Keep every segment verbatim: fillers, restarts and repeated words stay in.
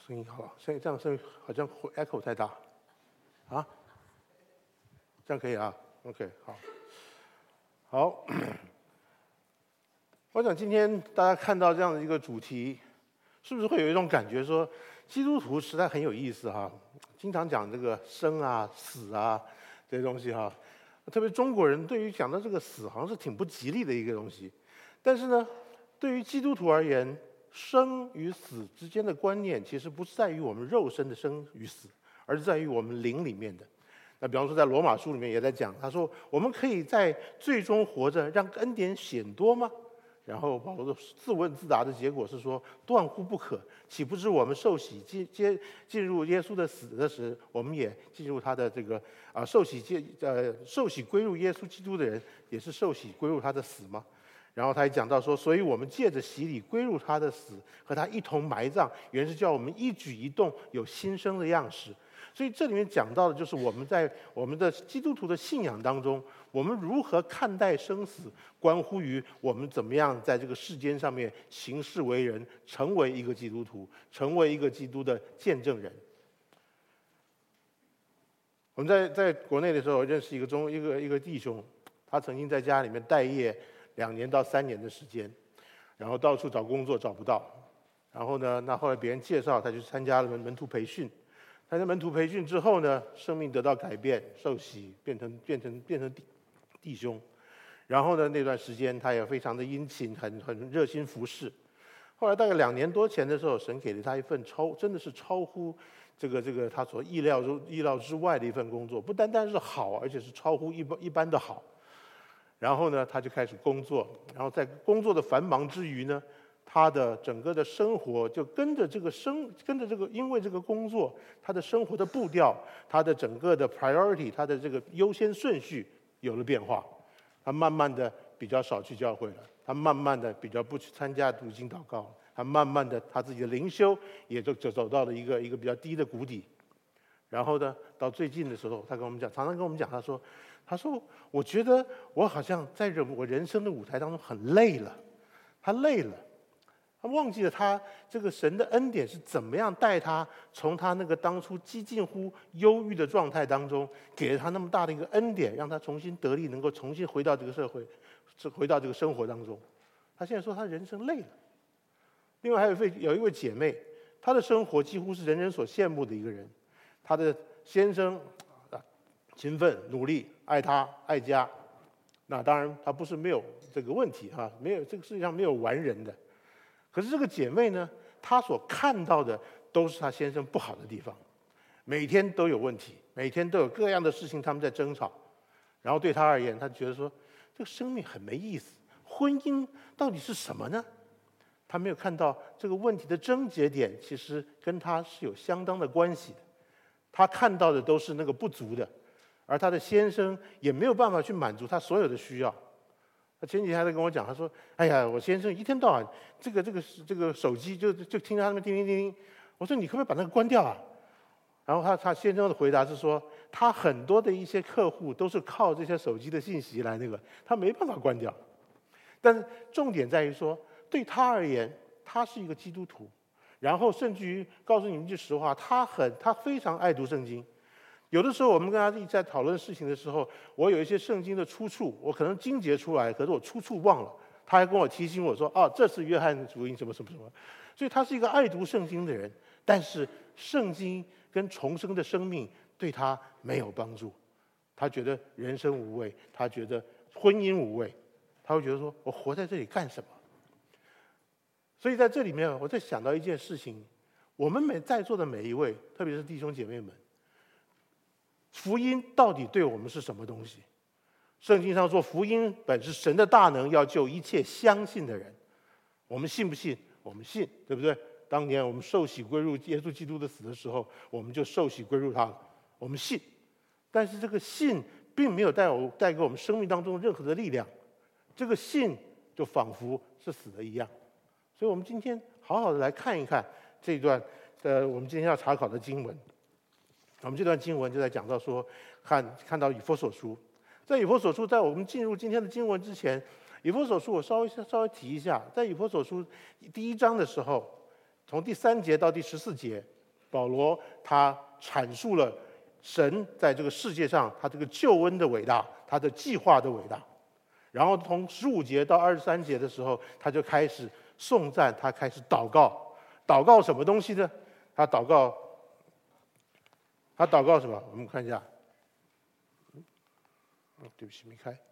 声音好，声音这样声音好像 echo 太大，啊？这样可以啊 ？OK， 好，好。我想今天大家看到这样的一个主题，是不是会有一种感觉说，基督徒实在很有意思哈？经常讲这个生啊、死啊这些东西哈，特别中国人对于讲到这个死，好像是挺不吉利的一个东西。但是呢，对于基督徒而言，生与死之间的观念，其实不是在于我们肉身的生与死，而是在于我们灵里面的。那比方说，在罗马书里面也在讲，他说我们可以在最终活着，让恩典显多吗？然后保罗自问自答的结果是说，断乎不可。岂不知我们受洗进接进入耶稣的死的时，我们也进入他的这个啊受洗接呃受洗归入耶稣基督的人，也是受洗归入他的死吗？然后他也讲到说，所以我们借着洗礼归入他的死，和他一同埋葬，原是叫我们一举一动有新生的样式。所以这里面讲到的就是我们在我们的基督徒的信仰当中，我们如何看待生死，关乎于我们怎么样在这个世间上面行事为人，成为一个基督徒，成为一个基督的见证人。我们在在国内的时候认识一个中一个一个弟兄，他曾经在家里面待业两年到三年的时间，然后到处找工作找不到，然后呢，那后来别人介绍他去参加了门门徒培训。参加门徒培训之后呢，生命得到改变，受洗，变成变成变成弟弟兄。然后呢，那段时间他也非常的殷勤，很很热心服侍。后来大概两年多前的时候，神给了他一份超真的是超乎这个这个他所意料中意料之外的一份工作，不单单是好，而且是超乎一般一般的好。然后呢，他就开始工作，然后在工作的繁忙之余呢，他的整个的生活就跟着这个生，跟着这个，因为这个工作，他的生活的步调，他的整个的 priority， 他的这个优先顺序有了变化。他慢慢的比较少去教会了，他慢慢的比较不去参加读经祷告，他慢慢的他自己的灵修也就就走到了一个一个比较低的谷底。然后呢，到最近的时候，他跟我们讲，常常跟我们讲，他说，他说，我觉得我好像在人我人生的舞台当中很累了，他累了。他忘记了他这个神的恩典是怎么样带他从他那个当初几近乎忧郁的状态当中，给了他那么大的一个恩典，让他重新得力，能够重新回到这个社会，回到这个生活当中。他现在说他人生累了。另外还有一位有一位姐妹，她的生活几乎是人人所羡慕的一个人。她的先生啊勤奋努力，爱她爱家。那当然他不是没有这个问题哈、啊，没有这个世界上没有完人的。可是这个姐妹呢，她所看到的都是她先生不好的地方，每天都有问题，每天都有各样的事情他们在争吵。然后对她而言，她觉得说这个生命很没意思，婚姻到底是什么呢？她没有看到这个问题的症结点其实跟她是有相当的关系的。她看到的都是那个不足的，而她的先生也没有办法去满足她所有的需要。他前几天还在跟我讲，他说：“哎呀，我先生一天到晚这个这个这个手机就就听他们叮叮叮叮。”我说：“你可不可以把那个关掉啊？”然后他他先生的回答是说，他很多的一些客户都是靠这些手机的信息来那个，他没办法关掉。但是重点在于说，对他而言，他是一个基督徒，然后甚至于告诉你们一句实话，他很他非常爱读圣经。有的时候我们跟他一直在讨论事情的时候，我有一些圣经的出处，我可能经节出来，可是我出处忘了，他还跟我提醒我说：“哦，这是约翰福音什么什么什么。”所以他是一个爱读圣经的人，但是圣经跟重生的生命对他没有帮助，他觉得人生无味，他觉得婚姻无味，他会觉得说：“我活在这里干什么？”所以在这里面，我在想到一件事情：我们每在座的每一位，特别是弟兄姐妹们。福音到底对我们是什么东西？圣经上说，福音本是神的大能，要救一切相信的人。我们信不信？我们信，对不对？当年我们受洗归入耶稣基督的死的时候，我们就受洗归入他了。我们信，但是这个信并没有带我带给我们生命当中任何的力量，这个信就仿佛是死的一样。所以我们今天好好的来看一看这一段呃，我们今天要查考的经文。我们这段经文就在讲到说，看看到以弗所书，在以弗所书，在我们进入今天的经文之前，以弗所书我稍微稍微提一下，在以弗所书第一章的时候，从第三节到第十四节， 保罗他阐述了神在这个世界上他这个救恩的伟大，他的计划的伟大。然后从十五节到二十三节的时候，他就开始颂赞，他开始祷告。祷告什么东西呢？他祷告，他祷告什么？我们看一下。哦，对不起，没开。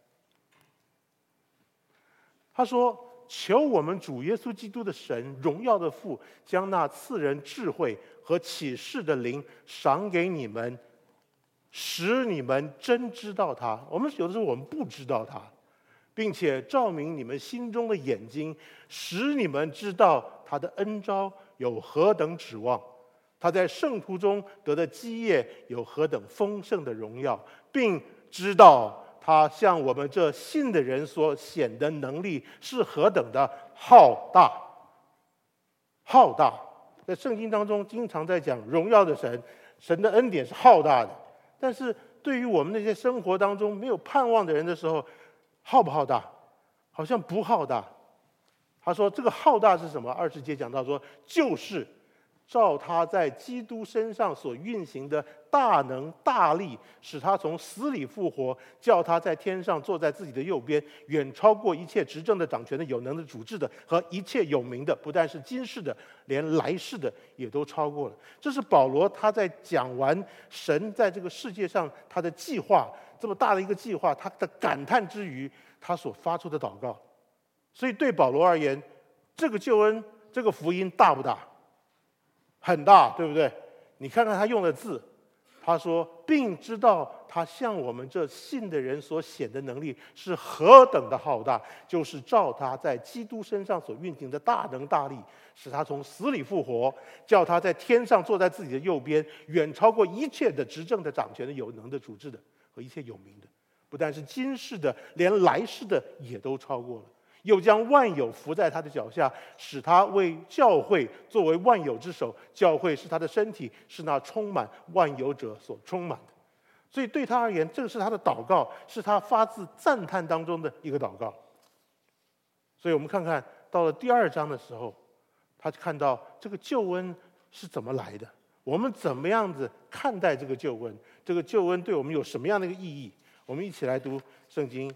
他说：“求我们主耶稣基督的神，荣耀的父，将那赐人智慧和启示的灵赏给你们，使你们真知道他。我们有的时候我们不知道他，并且照明你们心中的眼睛，使你们知道他的恩召有何等指望，他在圣徒中得的基业有何等丰盛的荣耀，并知道他向我们这信的人所显的能力是何等的浩大。浩大，在圣经当中经常在讲荣耀的神，神的恩典是浩大的。但是对于我们那些生活当中没有盼望的人的时候，浩不浩大？好像不浩大。他说这个浩大是什么？二十节讲到说，就是照他在基督身上所运行的大能大力，使他从死里复活，叫他在天上坐在自己的右边，远超过一切执政的、掌权的、有能的、主治的和一切有名的，不但是今世的，连来世的也都超过了。这是保罗他在讲完神在这个世界上他的计划，这么大的一个计划，他的感叹之余，他所发出的祷告。所以对保罗而言，这个救恩，这个福音大不大？很大，对不对？你看看他用的字，他说并知道他向我们这信的人所显的能力是何等的浩大，就是照他在基督身上所运行的大能大力，使他从死里复活，叫他在天上坐在自己的右边，远超过一切的执政的、掌权的、有能的、主治的和一切有名的，不但是今世的，连来世的也都超过了。又将万有伏在他的脚下，使他为教会作为万有之首。教会是他的身体，是那充满万有者所充满的。所以对他而言，这是他的祷告，是他发自赞叹当中的一个祷告。所以我们看看到了第二章的时候，他看到这个救恩是怎么来的，我们怎么样子看待这个救恩，这个救恩对我们有什么样的一个意义。我们一起来读圣经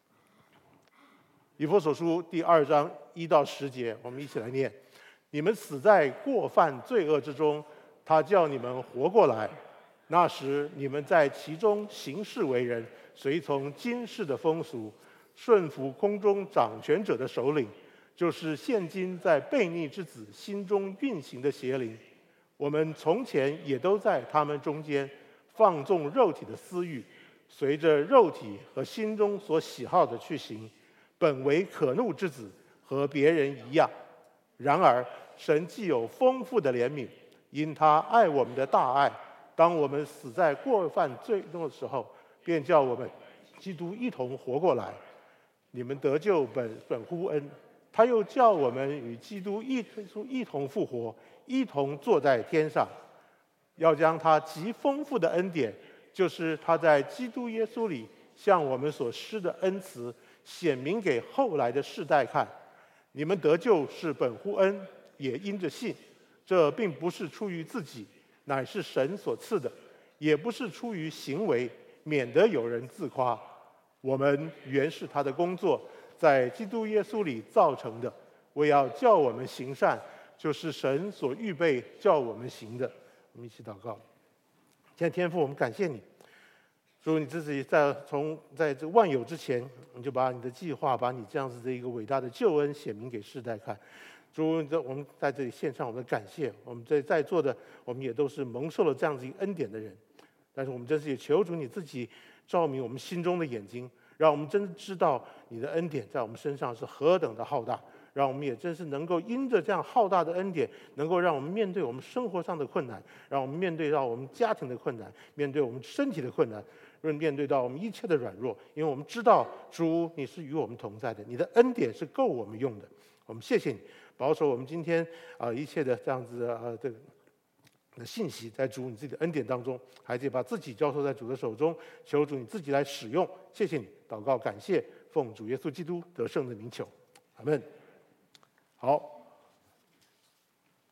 以弗所书第二章一到十节，我们一起来念：你们死在过犯罪恶之中，他叫你们活过来。那时你们在其中行事为人，随从今世的风俗，顺服空中掌权者的首领，就是现今在悖逆之子心中运行的邪灵。我们从前也都在他们中间，放纵肉体的私欲，随着肉体和心中所喜好的去行，本为可怒之子，和别人一样。然而神既有丰富的怜悯，因他爱我们的大爱，当我们死在过犯罪中的时候，便叫我们基督一同活过来。你们得救本本乎恩，他又叫我们与基督一一同复活，一同坐在天上，要将他极丰富的恩典，就是他在基督耶稣里向我们所施的恩慈，显明给后来的世代看。你们得救是本乎恩，也因着信。这并不是出于自己，乃是神所赐的；也不是出于行为，免得有人自夸。我们原是他的工作，在基督耶稣里造成的，为要叫我们行善，就是神所预备叫我们行的。我们一起祷告。亲爱的天父，我们感谢你，主，你自己在从在这万有之前，你就把你的计划，把你这样子的一个伟大的救恩显明给世代看。主，我们在这里献上我们的感谢。我们在在座的，我们也都是蒙受了这样子一个恩典的人。但是我们真是也求主你自己照明我们心中的眼睛，让我们真知道你的恩典在我们身上是何等的浩大，让我们也真是能够因着这样浩大的恩典，能够让我们面对我们生活上的困难，让我们面对到我们家庭的困难，面对我们身体的困难，面对到我们一切的软弱，因为我们知道主你是与我们同在的，你的恩典是够我们用的。我们谢谢你保守我们今天啊、呃、一切的这样子的呃这个的信息，在主你自己的恩典当中，孩子也把自己交托在主的手中，求主你自己来使用。谢谢你，祷告感谢，奉主耶稣基督得胜的名求，阿门。好。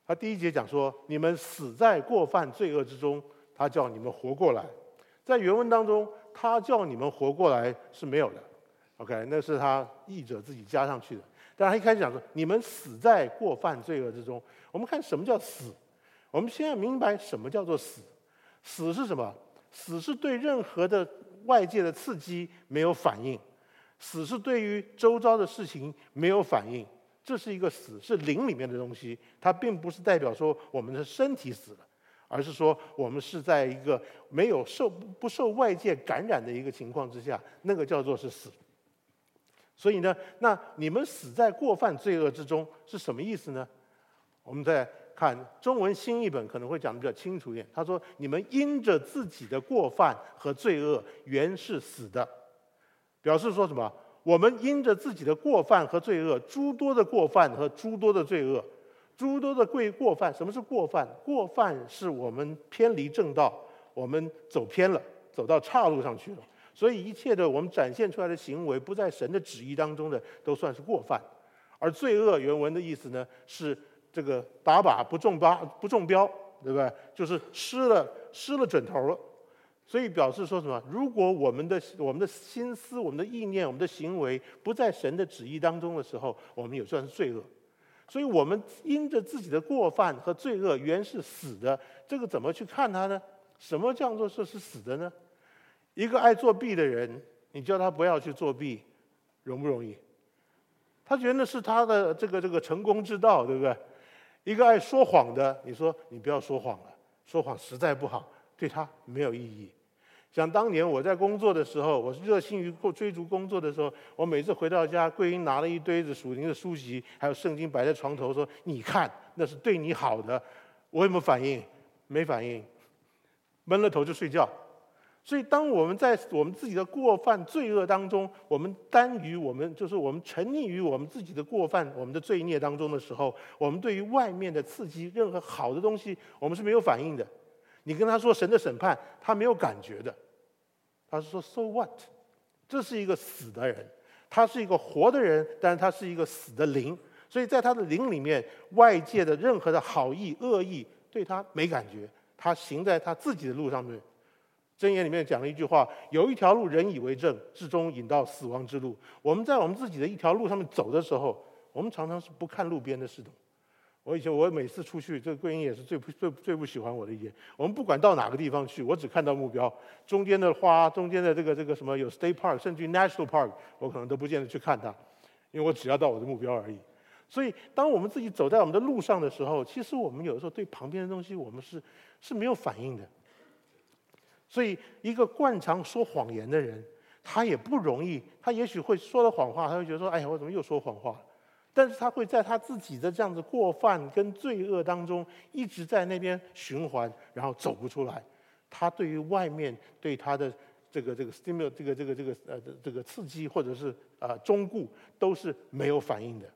他第一节讲说，你们死在过犯罪恶之中，他叫你们活过来。在原文当中，他叫你们活过来是没有的 ，OK， 那是他译者自己加上去的。但他一开始讲说，你们死在过犯罪恶之中。我们看什么叫死？我们现在明白什么叫做死。死是什么？死是对任何的外界的刺激没有反应，死是对于周遭的事情没有反应。这是一个死，是灵里面的东西，它并不是代表说我们的身体死了，而是说我们是在一个没有受不受外界感染的一个情况之下，那个叫做是死。所以呢，那你们死在过犯罪恶之中是什么意思呢？我们再看中文新译本可能会讲得比较清楚一点。他说：“你们因着自己的过犯和罪恶，原是死的。”表示说什么？我们因着自己的过犯和罪恶，诸多的过犯和诸多的罪恶，诸多的过过犯。什么是过犯？过犯是我们偏离正道，我们走偏了，走到岔路上去了。所以一切的我们展现出来的行为，不在神的旨意当中的，都算是过犯。而罪恶原文的意思呢，是这个打靶不中靶不中标，对不对？就是失了失了准头了。所以表示说什么？如果我们的我们的心思、我们的意念、我们的行为不在神的旨意当中的时候，我们也算是罪恶。所以我们因着自己的过犯和罪恶，原是死的。这个怎么去看它呢？什么叫做说是死的呢？一个爱作弊的人，你叫他不要去作弊，容不容易？他觉得那是他的这个这个成功之道，对不对？一个爱说谎的，你说你不要说谎了，说谎实在不好，对他没有意义。像当年我在工作的时候，我是热心于追逐工作的时候，我每次回到家，桂英拿了一堆子属灵的书籍，还有圣经摆在床头，说：“你看，那是对你好的。”我有没有反应？没反应，闷了头就睡觉。所以，当我们在我们自己的过犯罪恶当中，我们耽于我们就是我们沉溺于我们自己的过犯、我们的罪孽当中的时候，我们对于外面的刺激、任何好的东西，我们是没有反应的。你跟他说神的审判，他没有感觉的。他是说 So what？ 这是一个死的人，他是一个活的人，但是他是一个死的灵。所以在他的灵里面，外界的任何的好意、恶意对他没感觉，他行在他自己的路上面。箴言里面讲了一句话：有一条路人以为正，至终引到死亡之路。我们在我们自己的一条路上面走的时候，我们常常是不看路边的事的。我以前我每次出去，这个桂英也是最最最不喜欢我的一点。我们不管到哪个地方去，我只看到目标，中间的花，中间的这个这个什么有 State Park， 甚至于 National Park， 我可能都不见得去看它，因为我只要到我的目标而已。所以，当我们自己走在我们的路上的时候，其实我们有的时候对旁边的东西，我们是是没有反应的。所以，一个惯常说谎言的人，他也不容易。他也许会说了谎话，他会觉得说：“哎呀，我怎么又说谎话了？”但是他会在他自己的这样子过犯跟罪恶当中，一直在那边循环，然后走不出来。他对于外面对他的这个这个 stimulus 这个这个这个呃这个刺激或者是呃忠固，都是没有反应的。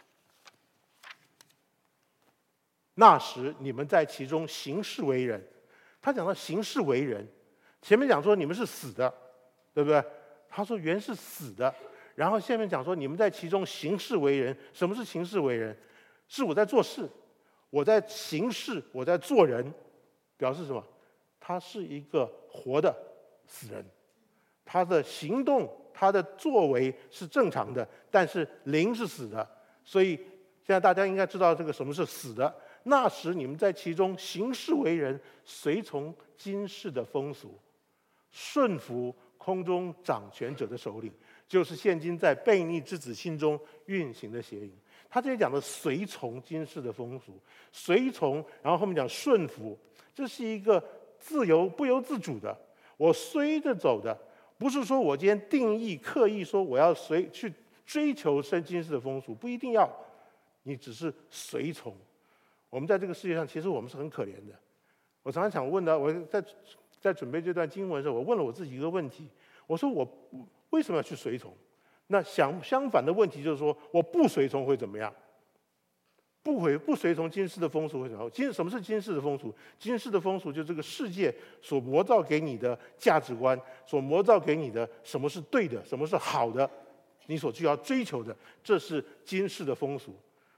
那时你们在其中行事为人，他讲到行事为人。前面讲说你们是死的，对不对？他说原是死的，然后下面讲说你们在其中行事为人。什么是行事为人？是我在做事，我在行事，我在做人，表示什么？他是一个活的死人，他的行动、他的作为是正常的，但是灵是死的。所以现在大家应该知道这个什么是死的。那时你们在其中行事为人，随从今世的风俗，顺服空中掌权者的首领，就是现今在悖逆之子心中运行的邪淫。他这里讲的随从今世的风俗，随从，然后后面讲顺服，这是一个自由不由自主的，我随着走的，不是说我今天定义刻意说我要随去追求生今世的风俗，不一定要，你只是随从。我们在这个世界上，其实我们是很可怜的。我常常想问的，我在在准备这段经文的时候，我问了我自己一个问题：我说我为什么要去随从？那相相反的问题就是说，我不随从会怎么样？不回不随从今世的风俗会怎么样？今什么是今世的风俗？今世的风俗就是这个世界所模造给你的价值观，所模造给你的什么是对的，什么是好的，你所需要追求的，这是今世的风俗。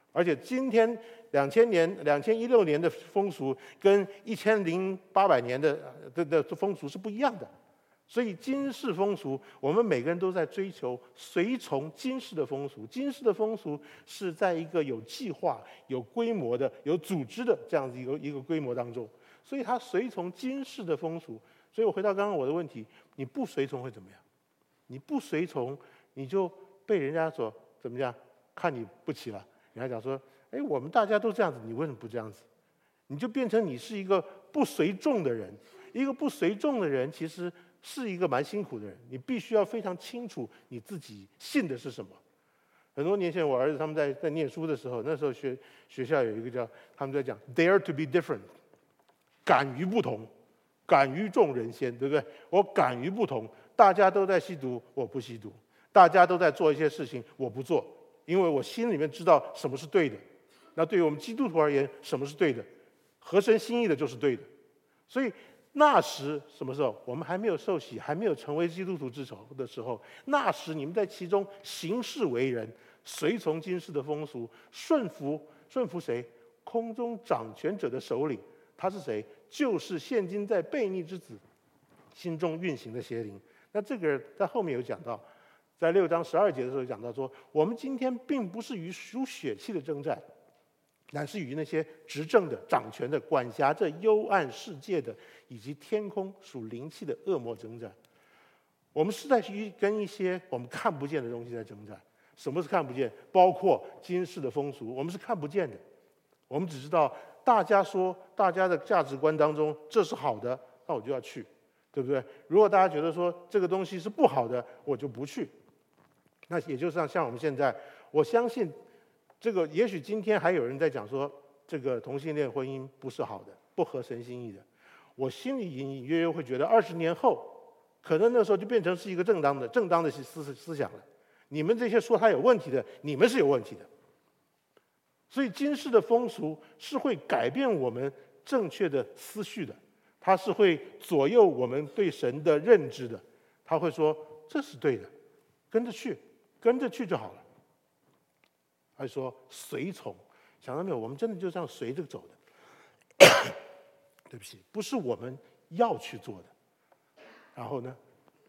而且今天两千年、两千一六年的风俗跟一千零八百年的的的风俗是不一样的。所以今世风俗，我们每个人都在追求随从今世的风俗。今世的风俗是在一个有计划、有规模的、有组织的这样子一个一个规模当中，所以他随从今世的风俗。所以我回到刚刚我的问题，你不随从会怎么样？你不随从，你就被人家所怎么样看你不起了。人家讲说，哎，我们大家都这样子，你为什么不这样子？你就变成你是一个不随众的人。一个不随众的人，其实是一个蛮辛苦的人。你必须要非常清楚你自己信的是什么。很多年前，我儿子他们在在念书的时候，那时候学学校有一个叫他们在讲 “dare to be different”， 敢于不同，敢于众人先，对不对？我敢于不同，大家都在吸毒，我不吸毒；大家都在做一些事情，我不做，因为我心里面知道什么是对的。那对于我们基督徒而言，什么是对的？合神心意的就是对的。所以那时什么时候？我们还没有受洗，还没有成为基督徒之仇的时候，那时你们在其中行事为人，随从今世的风俗，顺服顺服谁？空中掌权者的首领，他是谁？就是现今在悖逆之子心中运行的邪灵。那这个在后面有讲到，在六章十二节的时候讲到说，我们今天并不是与属血气的征战，乃是与那些执政的、掌权的、管辖这幽暗世界的，以及天空属灵气的恶魔征战。我们是在去跟一些我们看不见的东西在征战。什么是看不见？包括今世的风俗，我们是看不见的。我们只知道大家说，大家的价值观当中这是好的，那我就要去，对不对？如果大家觉得说这个东西是不好的，我就不去。那也就是像像我们现在，我相信。这个也许今天还有人在讲说，这个同性恋婚姻不是好的，不合神心意的。我心里隐隐约约会觉得，二十年后，可能那时候就变成是一个正当的、正当的思思想了。你们这些说他有问题的，你们是有问题的。所以今世的风俗是会改变我们正确的思绪的，它是会左右我们对神的认知的。他会说这是对的，跟着去，跟着去就好了。还说随从，想到没有？我们真的就这样随着走的。对不起，不是我们要去做的。然后呢，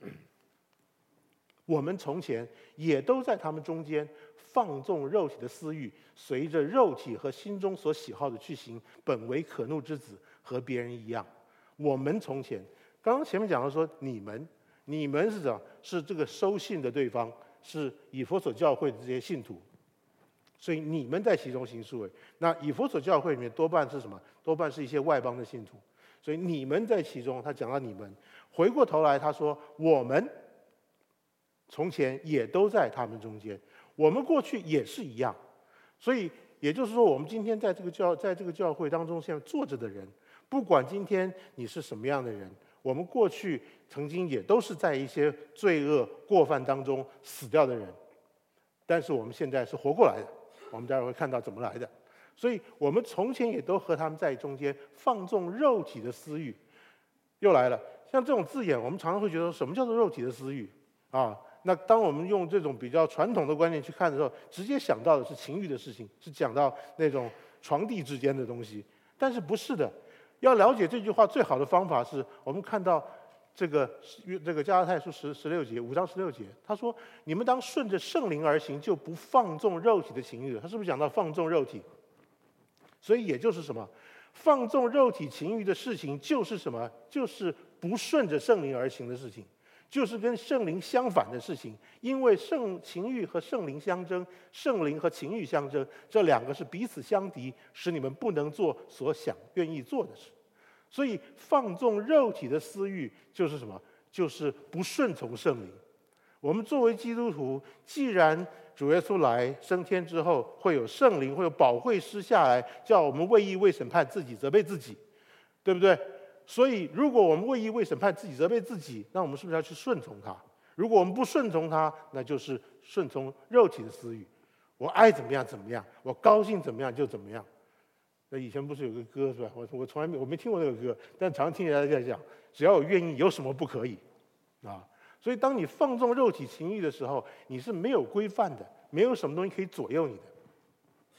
我们从前也都在他们中间放纵肉体的私欲，随着肉体和心中所喜好的去行，本为可怒之子，和别人一样。我们从前，刚刚前面讲到说你们，你们是讲是这个收信的对方，是以弗所教会的这些信徒。所以你们在其中行事为，那以弗所教会里面多半是什么？多半是一些外邦的信徒。所以你们在其中，他讲到你们，回过头来他说我们从前也都在他们中间，我们过去也是一样。所以也就是说，我们今天在这个教在这个教会当中现在坐着的人，不管今天你是什么样的人，我们过去曾经也都是在一些罪恶过犯当中死掉的人，但是我们现在是活过来的。我们待会儿会看到怎么来的，所以我们从前也都和他们在中间放纵肉体的私欲。又来了，像这种字眼，我们常常会觉得什么叫做肉体的私欲啊？那当我们用这种比较传统的观念去看的时候，直接想到的是情欲的事情，是讲到那种床地之间的东西。但是不是的，要了解这句话最好的方法是我们看到这个这个加拉太书十十六节五章十六节，他说：“你们当顺着圣灵而行，就不放纵肉体的情欲了。”他是不是讲到放纵肉体？所以也就是什么，放纵肉体情欲的事情，就是什么？就是不顺着圣灵而行的事情，就是跟圣灵相反的事情。因为圣情欲和圣灵相争，圣灵和情欲相争，这两个是彼此相敌，使你们不能做所想愿意做的事。所以放纵肉体的私欲就是什么？就是不顺从圣灵。我们作为基督徒，既然主耶稣来升天之后，会有圣灵，会有保惠师下来，叫我们为义为审判自己，责备自己，对不对？所以如果我们为义为审判自己，责备自己，那我们是不是要去顺从他？如果我们不顺从他，那就是顺从肉体的私欲。我爱怎么样怎么样，我高兴怎么样就怎么样。那以前不是有个歌是吧？我我从来没我没听过那个歌，但常听人家在讲，只要我愿意，有什么不可以啊？所以当你放纵肉体情欲的时候，你是没有规范的，没有什么东西可以左右你的。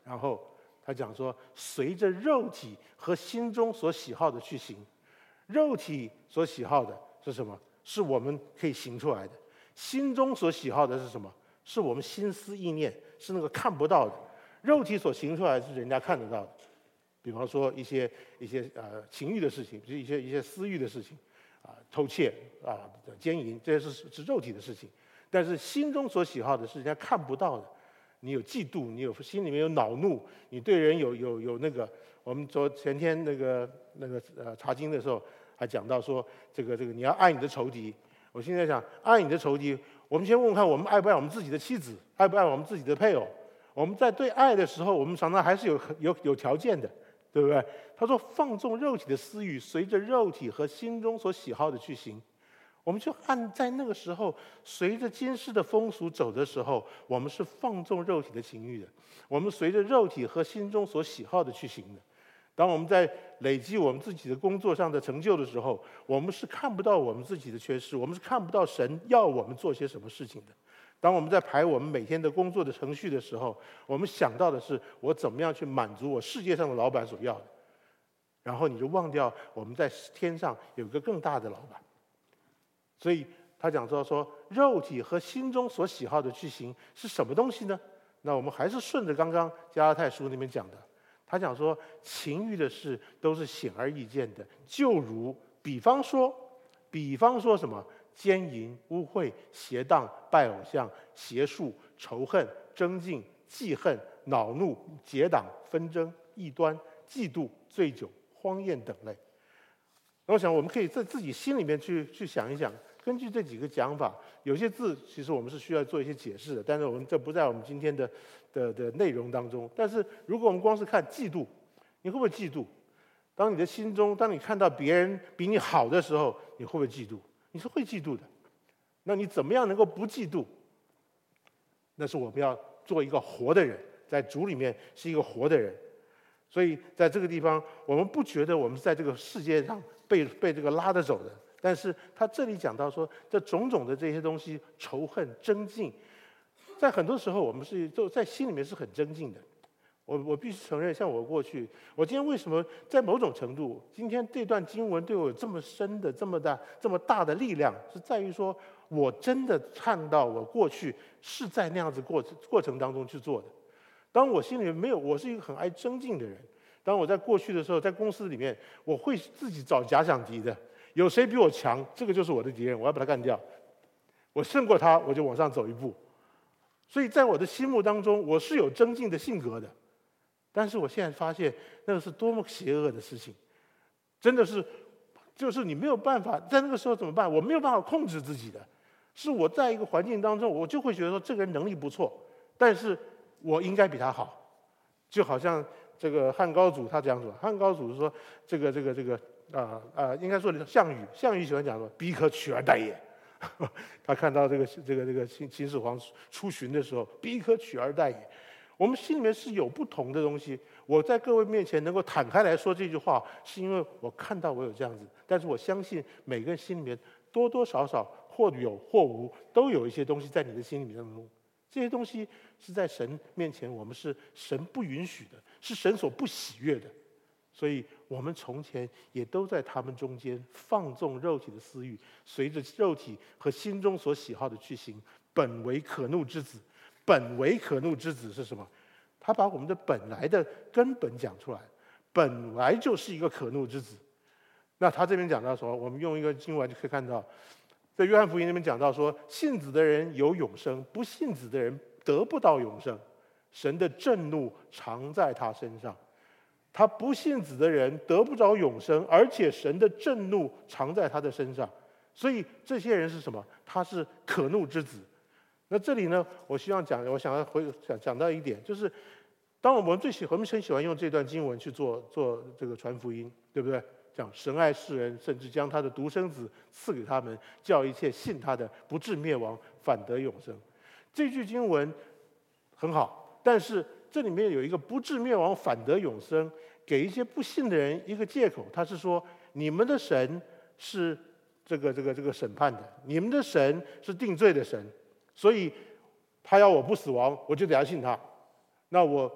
然后他讲说，随着肉体和心中所喜好的去行。肉体所喜好的是什么？是我们可以行出来的。心中所喜好的是什么？是我们心思意念，是那个看不到的。肉体所行出来是人家看得到的，比方说一些一些呃情欲的事情，一些一些私欲的事情，啊、偷窃啊、奸淫，这些是是肉体的事情。但是心中所喜好的是人家看不到的。你有嫉妒，你有心里面有恼怒，你对人有有有那个，我们昨前天那个那个呃查经的时候还讲到说，这个这个你要爱你的仇敌。我现在想爱你的仇敌，我们先问问看，我们爱不爱我们自己的妻子，爱不爱我们自己的配偶？我们在对爱的时候，我们常常还是有有有条件的，对不对？他说放纵肉体的私欲，随着肉体和心中所喜好的去行。我们就按在那个时候，随着今世的风俗走的时候，我们是放纵肉体的情欲的。我们随着肉体和心中所喜好的去行的。当我们在累积我们自己的工作上的成就的时候，我们是看不到我们自己的缺失，我们是看不到神要我们做些什么事情的。当我们在排我们每天的工作的程序的时候，我们想到的是我怎么样去满足我世界上的老板所要的，然后你就忘掉我们在天上有一个更大的老板。所以他讲到说，肉体和心中所喜好的去行是什么东西呢？那我们还是顺着刚刚加拉太书那边讲的，他讲说，情欲的事都是显而易见的，就如比方说，比方说什么奸淫、污秽、邪荡、拜偶像、邪术、仇恨、争竞、记恨、恼怒、结党、纷争、异端、嫉妒、醉酒、荒宴等类。我想我们可以在自己心里面去去想一想，根据这几个讲法，有些字其实我们是需要做一些解释的，但是我们这不在我们今天的的的内容当中。但是如果我们光是看嫉妒，你会不会嫉妒？当你的心中，当你看到别人比你好的时候，你会不会嫉妒？你是会嫉妒的。那你怎么样能够不嫉妒？那是我们要做一个活的人，在主里面是一个活的人。所以在这个地方，我们不觉得我们是在这个世界上被被这个拉着走的。但是他这里讲到说，这种种的这些东西，仇恨、争竞，在很多时候我们是就在心里面是很争竞的。我我必须承认，像我过去，我今天为什么在某种程度，今天这段经文对我有这么深的、这么大、这么大的力量，是在于说我真的看到我过去是在那样子过过程当中去做的。当我心里面没有，我是一个很爱争竞的人。当我在过去的时候，在公司里面，我会自己找假想敌的。有谁比我强，这个就是我的敌人，我要把他干掉。我胜过他，我就往上走一步。所以在我的心目当中，我是有争竞的性格的。但是我现在发现，那个是多么邪恶的事情，真的是，就是你没有办法，在那个时候怎么办？我没有办法控制自己的，是我在一个环境当中，我就会觉得说这个人能力不错，但是我应该比他好。就好像这个汉高祖他讲什么？汉高祖说这个这个这个啊啊、呃，应该说项羽，项羽喜欢讲说彼可取而代也。他看到这个这个这个秦秦始皇出巡的时候，彼可取而代也。我们心里面是有不同的东西。我在各位面前能够坦开来说这句话，是因为我看到我有这样子。但是我相信每个人心里面多多少少或有或无，都有一些东西在你的心里面当中。这些东西是在神面前，我们是神不允许的，是神所不喜悦的。所以我们从前也都在他们中间放纵肉体的私欲，随着肉体和心中所喜好的去行，本为可怒之子。本为可怒之子是什么？他把我们的本来的根本讲出来，本来就是一个可怒之子。那他这边讲到说，我们用一个经文就可以看到，在约翰福音那边讲到说，信子的人有永生，不信子的人得不到永生。神的震怒常在他身上，他不信子的人得不着永生，而且神的震怒常在他的身上。所以这些人是什么？他是可怒之子。那这里呢，我希望讲，我想要回讲讲到一点，就是当我们最喜我们很喜欢用这段经文去做做这个传福音，对不对？讲神爱世人，甚至将他的独生子赐给他们，叫一切信他的不至灭亡，反得永生。这句经文很好，但是这里面有一个不至灭亡，反得永生，给一些不信的人一个借口，他是说你们的神是这个这个这个审判的，你们的神是定罪的神。所以他要我不死亡，我就得要信他。那我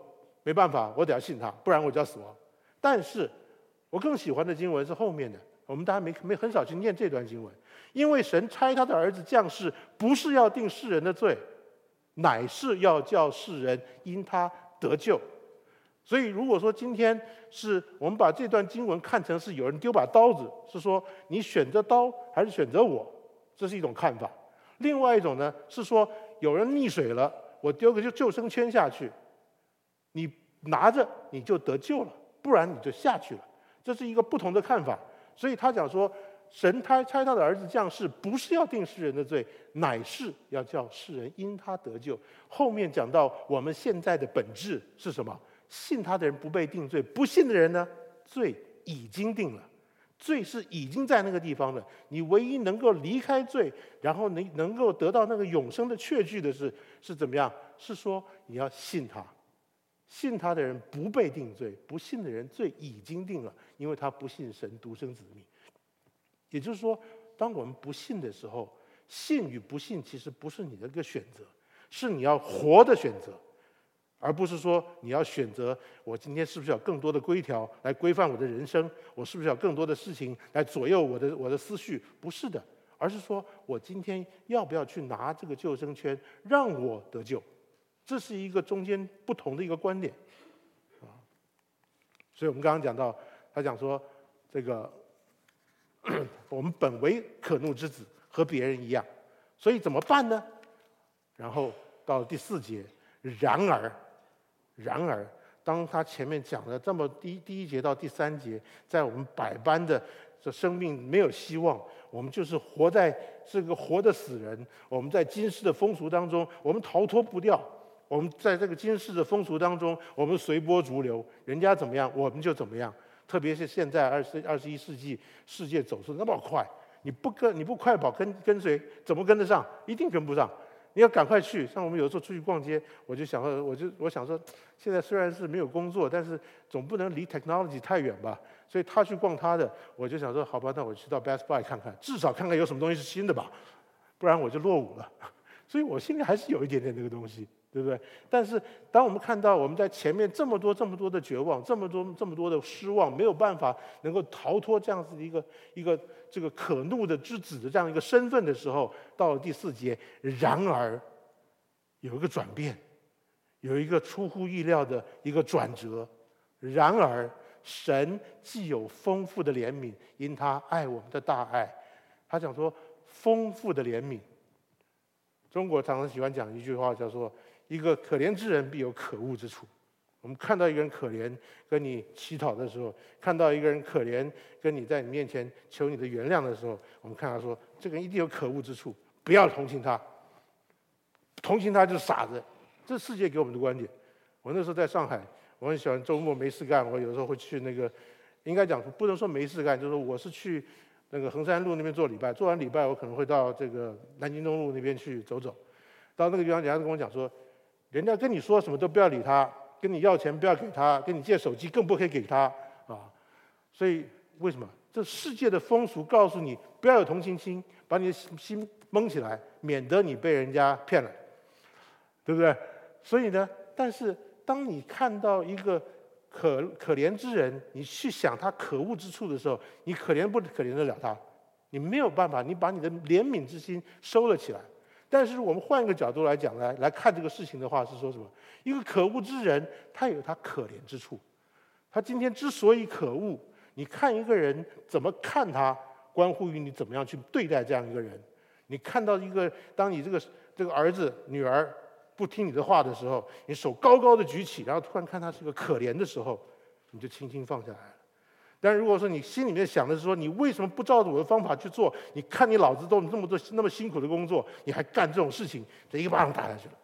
没办法，我得要信他，不然我就要死亡。但是我更喜欢的经文是后面的，我们大家没没很少去念这段经文，因为神差他的儿子降世，不是要定世人的罪，乃是要叫世人因他得救。所以如果说今天是我们把这段经文看成是有人丢把刀子，是说你选择刀还是选择我，这是一种看法。另外一种呢是说有人溺水了，我丢个救救生圈下去，你拿着你就得救了，不然你就下去了，这是一个不同的看法。所以他讲说，神差差他的儿子降世，不是要定世人的罪，乃是要叫世人因他得救。后面讲到我们现在的本质是什么？信他的人不被定罪，不信的人呢，罪已经定了。罪是已经在那个地方了，你唯一能够离开罪，然后能能够得到那个永生的确据的是是怎么样？是说你要信他，信他的人不被定罪，不信的人罪已经定了，因为他不信神独生子民。也就是说，当我们不信的时候，信与不信其实不是你的一个选择，是你要活的选择。而不是说你要选择我今天是不是有更多的规条来规范我的人生，我是不是有更多的事情来左右我的我的思绪？不是的，而是说我今天要不要去拿这个救生圈让我得救，这是一个中间不同的一个观点啊。所以我们刚刚讲到，他讲说这个我们本为可怒之子，和别人一样，所以怎么办呢？然后到了第四节，然而。然而，当他前面讲了这么第第一节到第三节，在我们百般的这生命没有希望，我们就是活在是个活的死人，我们在今世的风俗当中，我们逃脱不掉。我们在这个今世的风俗当中，我们随波逐流，人家怎么样我们就怎么样。特别是现在二十二十一世纪，世界走速那么快，你不跟你不快跑跟跟随，怎么跟得上？一定跟不上。你要赶快去，像我们有时候出去逛街，我就想说，我就我想说，现在虽然是没有工作，但是总不能离 technology 太远吧。所以他去逛他的，我就想说，好吧，那我去到 Best Buy 看看，至少看看有什么东西是新的吧，不然我就落伍了。所以我心里还是有一点点这个东西，对不对？但是当我们看到我们在前面这么多这么多的绝望，这么多这么多的失望，没有办法能够逃脱这样子的一个一个这个可怒的之子的这样一个身份的时候，到了第四节，然而有一个转变，有一个出乎意料的一个转折。然而神既有丰富的怜悯，因他爱我们的大爱。他讲说丰富的怜悯，中国常常喜欢讲一句话，叫做一个可怜之人必有可恶之处。我们看到一个人可怜跟你乞讨的时候，看到一个人可怜跟你在你面前求你的原谅的时候，我们看到说这个人一定有可恶之处，不要同情他，同情他就是傻子。这是世界给我们的观点。我那时候在上海，我很喜欢周末没事干，我有时候会去那个，应该讲不能说没事干，就是说我是去那个衡山路那边做礼拜，做完礼拜我可能会到这个南京东路那边去走走。到那个地方，人家跟我讲说，人家跟你说什么都不要理他，跟你要钱不要给他，跟你借手机更不可以给他啊。所以为什么这世界的风俗告诉你不要有同情心，把你的心蒙起来，免得你被人家骗了，对不对？所以呢，但是当你看到一个可可怜之人，你去想他可恶之处的时候，你可怜不可怜得了他？你没有办法，你把你的怜悯之心收了起来。但是我们换一个角度来讲，来来看这个事情的话，是说什么？一个可恶之人，他有他可怜之处。他今天之所以可恶，你看一个人怎么看他，关乎于你怎么样去对待这样一个人。你看到一个，当你这个这个儿子、女儿不听你的话的时候，你手高高的举起，然后突然看他是个可怜的时候，你就轻轻放下来了。但如果说你心里面想的是说，你为什么不照着我的方法去做？你看你老子都那么多那么辛苦的工作，你还干这种事情，这一个巴掌打下去了。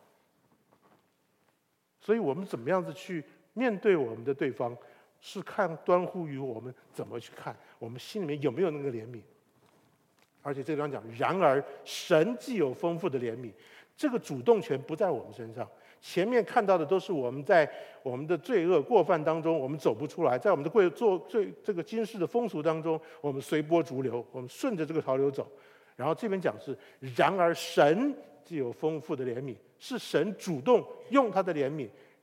所以我们怎么样子去面对我们的对方，是看端乎于我们怎么去看，我们心里面有没有那个怜悯。而且这地方讲，然而神既有丰富的怜悯，这个主动权不在我们身上。前面看到的都是我们在我们的罪恶过犯当中，我们走不出来，在我们的贵做罪这个今世的风俗当中，我们随波逐流，我们顺着这个潮流走。然后这边讲是，然而神既有丰富的怜悯，是神主动用他的怜悯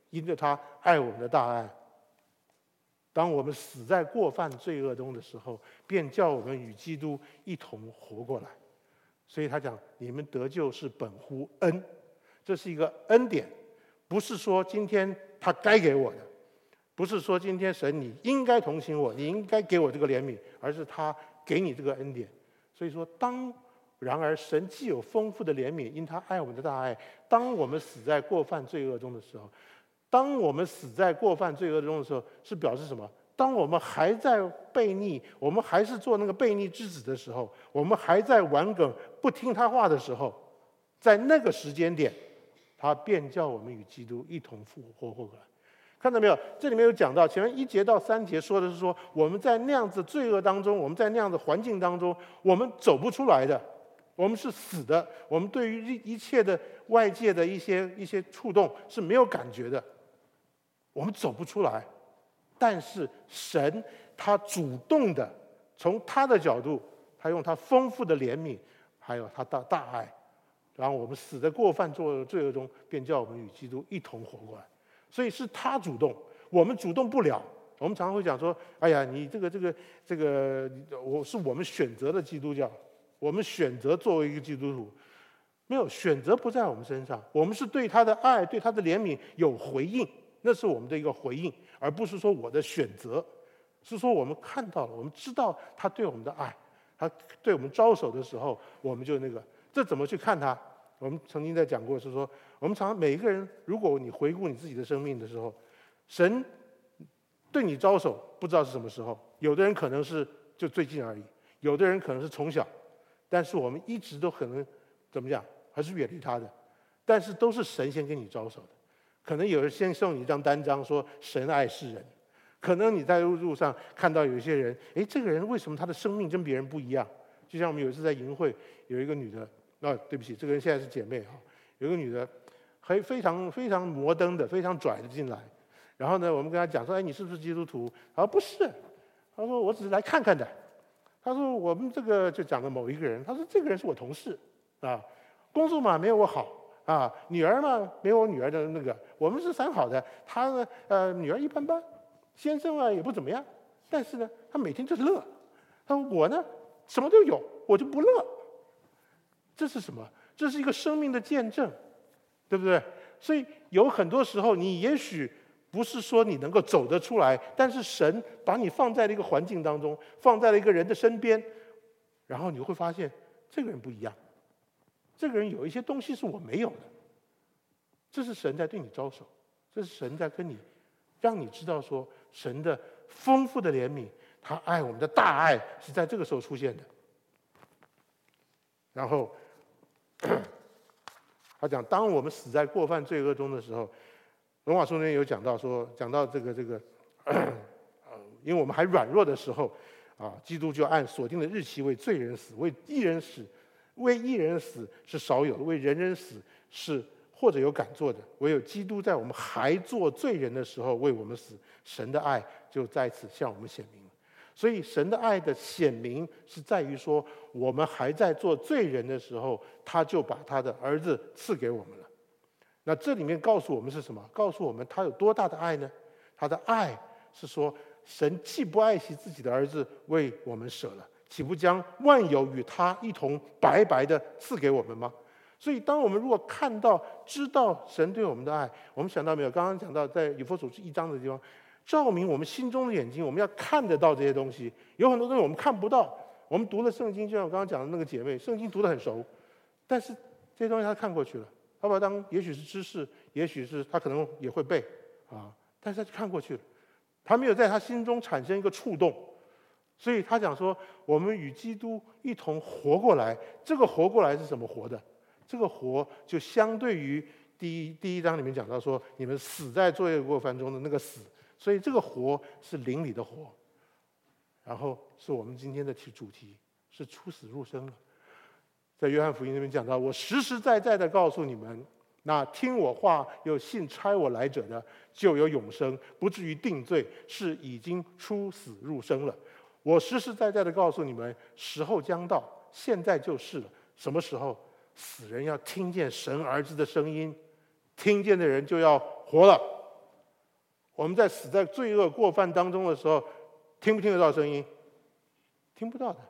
因着他爱我们的大爱，当我们死在过犯罪恶中的时候，便叫我们与基督一同活过来。所以他讲，你们得救是本乎恩，这是一个恩典，不是说今天他该给我的，不是说今天神你应该同情我，你应该给我这个怜悯，而是他给你这个恩典。所以说，当然而神既有丰富的怜悯，因他爱我们的大爱，当我们死在过犯罪恶中的时候，当我们死在过犯罪恶中的时候，是表示什么？当我们还在悖逆，我们还是做那个悖逆之子的时候，我们还在顽梗不听他话的时候，在那个时间点，他便叫我们与基督一同复活过来。看到没有？这里面有讲到，前面一节到三节说的是说，我们在那样子罪恶当中，我们在那样子环境当中，我们走不出来的，我们是死的，我们对于一切的外界的一些一些触动是没有感觉的，我们走不出来。但是神他主动的从他的角度，他用他丰富的怜悯，还有他的大爱，然后我们死在过犯罪罪恶中，便叫我们与基督一同活过来。所以是他主动，我们主动不了。我们常常会讲说，哎呀，你这个这个这个，我是我们选择的基督教，我们选择作为一个基督徒，没有，选择不在我们身上，我们是对他的爱，对他的怜悯有回应，那是我们的一个回应，而不是说我的选择，是说我们看到了，我们知道他对我们的爱，他对我们招手的时候，我们就那个，这怎么去看他？我们曾经在讲过，是说我们常常每一个人，如果你回顾你自己的生命的时候，神对你招手不知道是什么时候，有的人可能是就最近而已，有的人可能是从小，但是我们一直都可能怎么讲，还是远离他的，但是都是神先跟你招手的。可能有人先送你一张单张，说神爱世人。可能你在路上看到有一些人，哎，这个人为什么他的生命跟别人不一样？就像我们有一次在营会，有一个女的，啊，对不起，这个人现在是姐妹哈，有一个女的，还非常非常摩登的，非常拽的进来。然后呢，我们跟她讲说，哎，你是不是基督徒？她说不是，她说我只是来看看的。她说我们这个就讲了某一个人，她说这个人是我同事，啊，工作嘛没有我好。啊，女儿嘛没有我女儿的那个，我们是三好的。她呢，呃，女儿一般般，先生啊也不怎么样，但是呢，他每天就是乐。他说我呢，什么都有，我就不乐。这是什么？这是一个生命的见证，对不对？所以有很多时候，你也许不是说你能够走得出来，但是神把你放在了一个环境当中，放在了一个人的身边，然后你会发现这个人不一样。这个人有一些东西是我没有的，这是神在对你招手，这是神在跟你，让你知道说神的丰富的怜悯，他爱我们的大爱是在这个时候出现的。然后他讲，当我们死在过犯罪恶中的时候，罗马书那边有讲到说，讲到这个这个，因为我们还软弱的时候，啊，基督就按所定的日期为罪人死，为义人死。为义人死是少有的，为人人死是或者有敢做的。唯有基督在我们还做罪人的时候为我们死，神的爱就在此向我们显明了。所以神的爱的显明是在于说，我们还在做罪人的时候，他就把他的儿子赐给我们了。那这里面告诉我们是什么？告诉我们他有多大的爱呢？他的爱是说，神既不爱惜自己的儿子为我们舍了，岂不将万有与他一同白白的赐给我们吗？所以当我们如果看到知道神对我们的爱，我们想到没有，刚刚讲到在以弗所书一章的地方，照明我们心中的眼睛，我们要看得到这些东西。有很多东西我们看不到，我们读了圣经，就像我刚刚讲的那个姐妹，圣经读得很熟，但是这些东西她看过去了，她把它当也许是知识，也许是她可能也会背啊，但是她就看过去了，她没有在她心中产生一个触动。所以他讲说，我们与基督一同活过来。这个活过来是怎么活的？这个活就相对于第一第一章里面讲到说，你们死在罪恶过犯中的那个死。所以这个活是灵里的活，然后是我们今天的主题，是出死入生了。在约翰福音那边讲到，我实实在在的告诉你们，那听我话又信差我来者的，就有永生，不至于定罪，是已经出死入生了。我实实在在的告诉你们，时候将到，现在就是了。什么时候？死人要听见神儿子的声音，听见的人就要活了。 我们在死在罪恶过犯当中的时候，听不听得到声音？听不到的。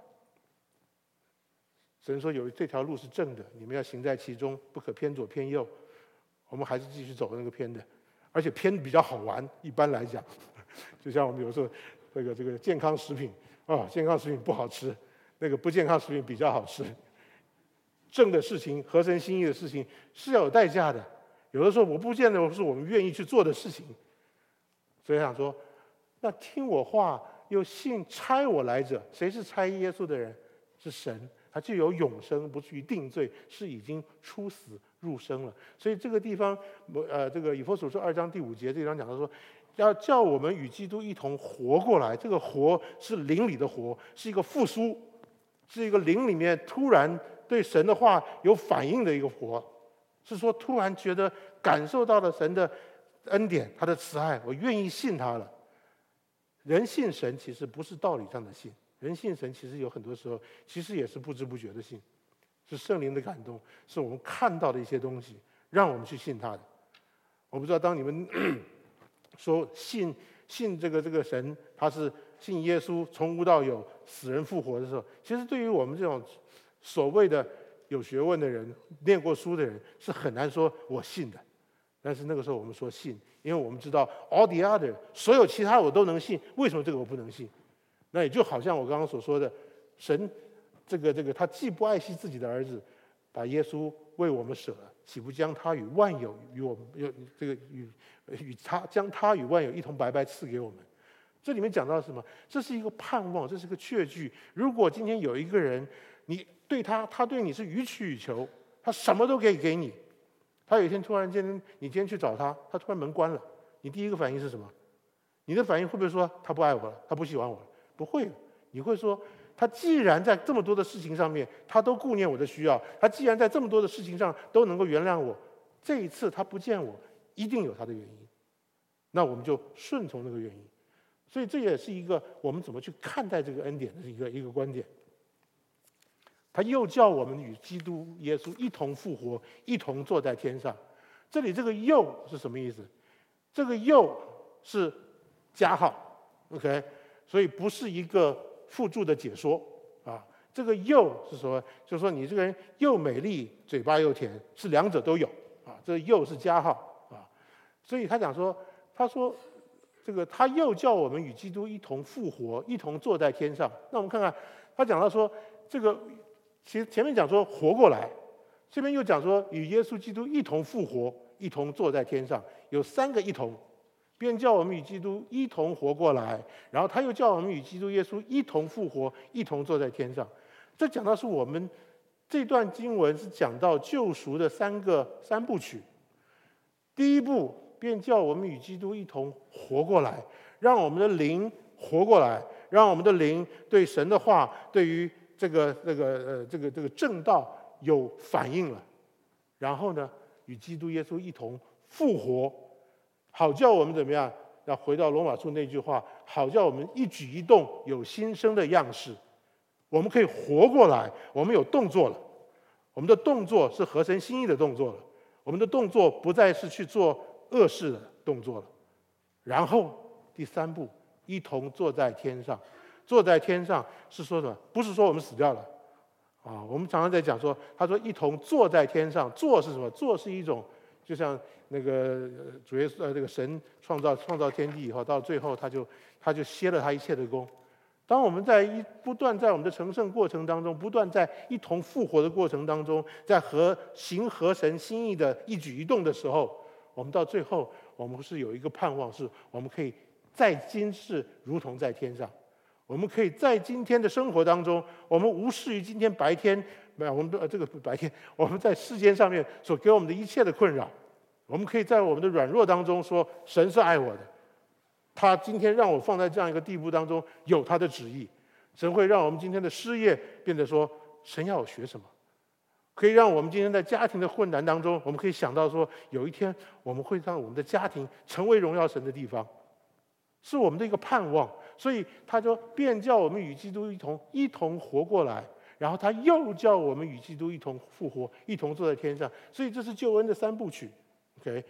神说有这条路是正的，你们要行在其中，不可偏左偏右。我们还是继续走那个偏的，而且偏比较好玩。一般来讲，就像我们有时候这个这个健康食品啊，健康食品不好吃，那个不健康食品比较好吃。正的事情、合神心意的事情是要有代价的，有的时候我不见得是我们愿意去做的事情。所以想说，那听我话又信差我来者，谁是差耶稣的人？是神，他就有永生，不至于定罪，是已经出死入生了。所以这个地方，呃，这个以弗所书二章第五节这地方讲到说，要叫我们与基督一同活过来。这个活是灵里的活，是一个复苏，是一个灵里面突然对神的话有反应的一个活，是说突然觉得感受到了神的恩典，他的慈爱，我愿意信他了。人信神其实不是道理上的信，人信神其实有很多时候其实也是不知不觉的信，是圣灵的感动，是我们看到的一些东西让我们去信他的。我不知道当你们说信信这个这个神，他是信耶稣从无到有死人复活的时候，其实对于我们这种所谓的有学问的人、念过书的人是很难说我信的。但是那个时候我们说信，因为我们知道 all the other 所有其他我都能信，为什么这个我不能信？那也就好像我刚刚所说的，神这个这个他既不爱惜自己的儿子，把耶稣为我们舍了，岂不将他与万有与我们这个与与他将他与万有一同白白赐给我们？这里面讲到什么？这是一个盼望，这是个确据。如果今天有一个人，你对他，他对你是予取予求，他什么都可以给你。他有一天突然间，你今天去找他，他突然门关了，你第一个反应是什么？你的反应会不会说他不爱我了，他不喜欢我了？不会，你会说他既然在这么多的事情上面，他都顾念我的需要，他既然在这么多的事情上都能够原谅我，这一次他不见我，一定有他的原因。那我们就顺从那个原因。所以这也是一个我们怎么去看待这个恩典的一个一个观点。他又叫我们与基督耶稣一同复活，一同坐在天上。这里这个又是什么意思？这个又是加号 ，OK， 所以不是一个附注的解说啊。这个又是说，就是说你这个人又美丽，嘴巴又甜，是两者都有啊。这个又是加号啊，所以他讲说，他说这个他又叫我们与基督一同复活，一同坐在天上。那我们看看，他讲到说这个。其实前面讲说活过来，这边又讲说与耶稣基督一同复活，一同坐在天上，有三个一同，便叫我们与基督一同活过来，然后他又叫我们与基督耶稣一同复活，一同坐在天上。这讲到是我们这段经文是讲到救赎的三个三部曲。第一步便叫我们与基督一同活过来，让我们的灵活过来，让我们的灵对神的话，对于这个这个呃这个这个正道有反应了，然后呢，与基督耶稣一同复活，好叫我们怎么样？要回到罗马书那句话，好叫我们一举一动有新生的样式，我们可以活过来，我们有动作了，我们的动作是合神心意的动作了，我们的动作不再是去做恶事的动作了。然后第三步，一同坐在天上。坐在天上是说什么？不是说我们死掉了啊！我们常常在讲说，他说一同坐在天上，坐是什么？坐是一种，就像那个主耶稣呃，这个神创造创造天地以后，到最后他就他就歇了他一切的功。当我们在一不断在我们的成圣过程当中，不断在一同复活的过程当中，在和行合神心意的一举一动的时候，我们到最后，我们是有一个盼望，是我们可以在今世如同在天上。我们可以在今天的生活当中，我们无视于今天白天，我们的这个白天，我们在世间上面所给我们的一切的困扰，我们可以在我们的软弱当中说，神是爱我的，他今天让我放在这样一个地步当中，有他的旨意。神会让我们今天的失业变得说，神要我学什么？可以让我们今天在家庭的困难当中，我们可以想到说，有一天我们会让我们的家庭成为荣耀神的地方，是我们的一个盼望。所以他说，便叫我们与基督一同一同活过来，然后他又叫我们与基督一同复活，一同坐在天上。所以这是救恩的三部曲。OK，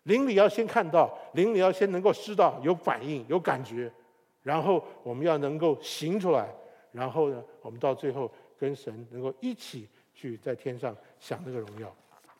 灵里要先看到，灵里要先能够知道，有反应，有感觉，然后我们要能够行出来，然后呢，我们到最后跟神能够一起去在天上享那个荣耀。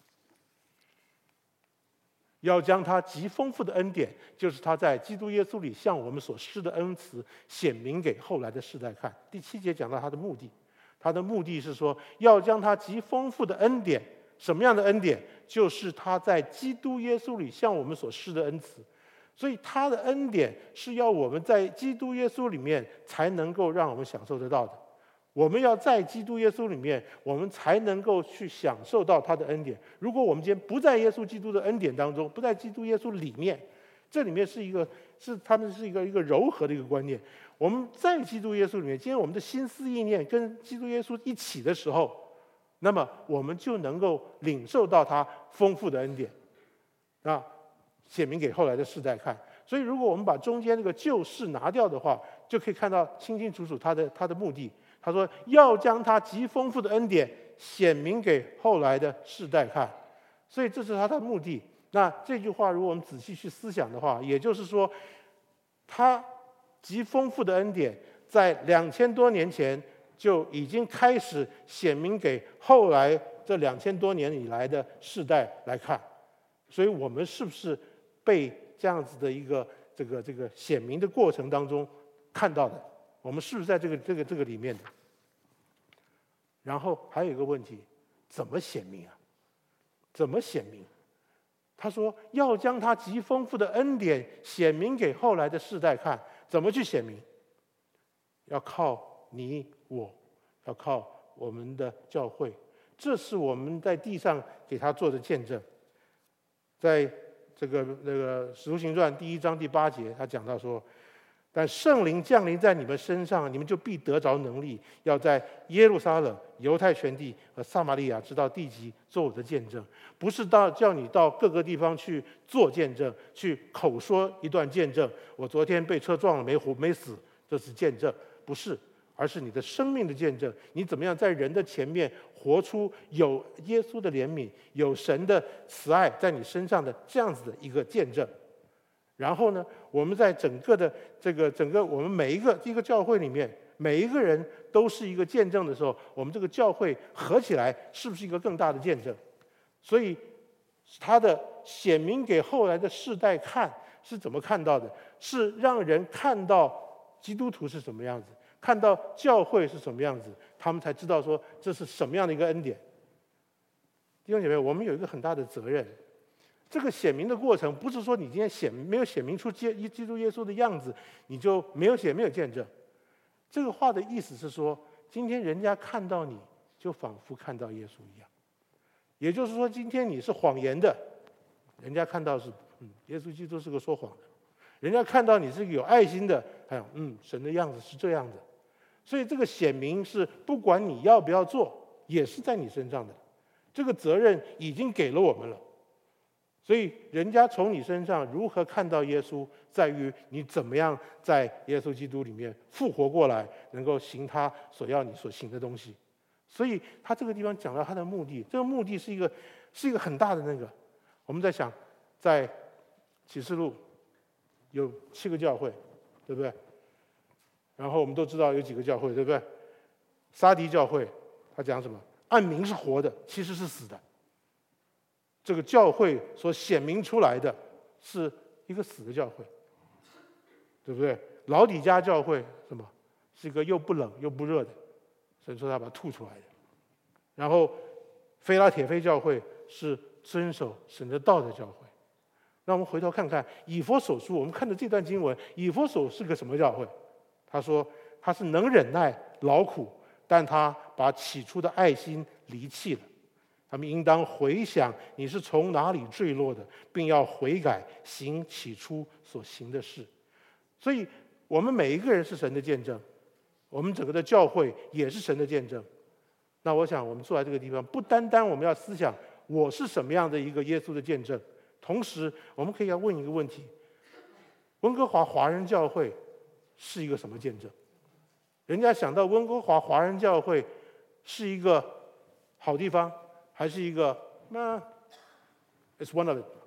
要将他极丰富的恩典，就是他在基督耶稣里向我们所施的恩慈，显明给后来的世代看。第七节讲到他的目的，他的目的是说，要将他极丰富的恩典，什么样的恩典？就是他在基督耶稣里向我们所施的恩慈。所以他的恩典是要我们在基督耶稣里面才能够让我们享受得到的。我们要在基督耶稣里面，我们才能够去享受到他的恩典。如果我们今天不在耶稣基督的恩典当中，不在基督耶稣里面，这里面是一个是他们是一个一个柔和的一个观念。我们在基督耶稣里面，今天我们的心思意念跟基督耶稣一起的时候，那么我们就能够领受到他丰富的恩典，啊，显明给后来的世代看。所以，如果我们把中间那个旧事拿掉的话，就可以看到清清楚楚他的他的目的。他说要将他极丰富的恩典显明给后来的世代看，所以这是他的目的。那这句话如果我们仔细去思想的话，也就是说，他极丰富的恩典在两千多年前就已经开始显明给后来这两千多年以来的世代来看。所以我们是不是被这样子的一个这个这个显明的过程当中看到的？我们是不是在这个这个这个里面的？然后还有一个问题，怎么显明啊？怎么显明？他说要将他极丰富的恩典显明给后来的世代看。怎么去显明？要靠你我，要靠我们的教会。这是我们在地上给他做的见证。在这个那个《使徒行传》第一章第八节，他讲到说，但圣灵降临在你们身上，你们就必得着能力，要在耶路撒冷、犹太全地和撒玛利亚直到地极做我的见证。不是到叫你到各个地方去做见证，去口说一段见证。我昨天被车撞了，没活没死，这是见证，不是，而是你的生命的见证。你怎么样在人的前面活出有耶稣的怜悯、有神的慈爱在你身上的这样子的一个见证。然后呢，我们在整个的这个整个我们每一个一个教会里面，每一个人都是一个见证的时候，我们这个教会合起来是不是一个更大的见证？所以他的显明给后来的世代看是怎么看到的？是让人看到基督徒是什么样子，看到教会是什么样子，他们才知道说这是什么样的一个恩典。弟兄姐妹，我们有一个很大的责任。这个显明的过程，不是说你今天显没有显明出基基督耶稣的样子，你就没有显没有见证。这个话的意思是说，今天人家看到你，就仿佛看到耶稣一样。也就是说，今天你是谎言的，人家看到是嗯，耶稣基督是个说谎的；人家看到你是个有爱心的，还有嗯，神的样子是这样的。所以这个显明是不管你要不要做，也是在你身上的。这个责任已经给了我们了。所以，人家从你身上如何看到耶稣，在于你怎么样在耶稣基督里面复活过来，能够行他所要你所行的东西。所以，他这个地方讲到他的目的，这个目的是一个是一个很大的那个。我们在想，在启示录有七个教会，对不对？然后我们都知道有几个教会，对不对？撒狄教会，他讲什么？按名是活的，其实是死的。这个教会所显明出来的是一个死的教会，对不对？老底嘉教会什么？是一个又不冷又不热的，神说他把它吐出来的。然后菲拉铁菲教会是遵守神的道的教会。那我们回头看看以弗所书，我们看的这段经文，以弗所是个什么教会？他说他是能忍耐劳苦，但他把起初的爱心离弃了。他们应当回想你是从哪里坠落的，并要悔改，行起初所行的事。所以我们每一个人是神的见证，我们整个的教会也是神的见证。那我想我们坐在这个地方，不单单我们要思想我是什么样的一个耶稣的见证，同时我们可以要问一个问题：温哥华华人教会是一个什么见证？人家想到温哥华华人教会是一个好地方，还是一个那 it's one of it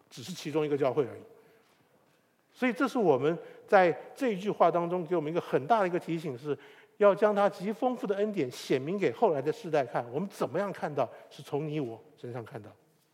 只是其中一个教会而已。所以这是我们在这一句话当中给我们一个很大的一个提醒，是要将他极丰富的恩典显明给后来的世代看。我们怎么样看到？是从你我身上看到。